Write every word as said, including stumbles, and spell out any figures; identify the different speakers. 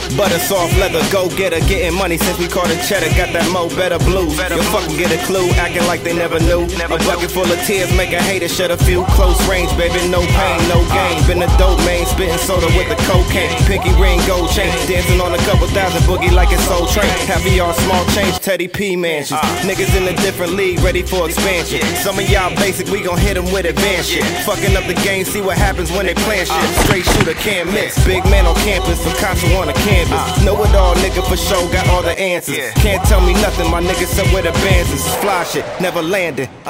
Speaker 1: Butter soft leather, go getter, getting money since we caught a cheddar. Got that mo better blues. You fucking get a clue, acting like they never knew. A bucket full of tears, make a hater shed a few. Close range, baby, no pain, no gain. Been a dope man, spitting soda with the cocaine. Pinky ring, gold chain, dancing on a couple thousand boogie like it's Soul Train. Half of y'all small change, Teddy P mansions. Niggas in a different league, ready for expansion. Some of y'all basic, we gon' hit them with advanced shit. Fucking up the game, see what happens when they plan shit. Straight shooter, can't miss. Big man on campus, Picasso on the canvas. Know it all, nigga, for sure, got all the answers. Can't tell me nothing, my niggas up with advances. Fly shit, never landed.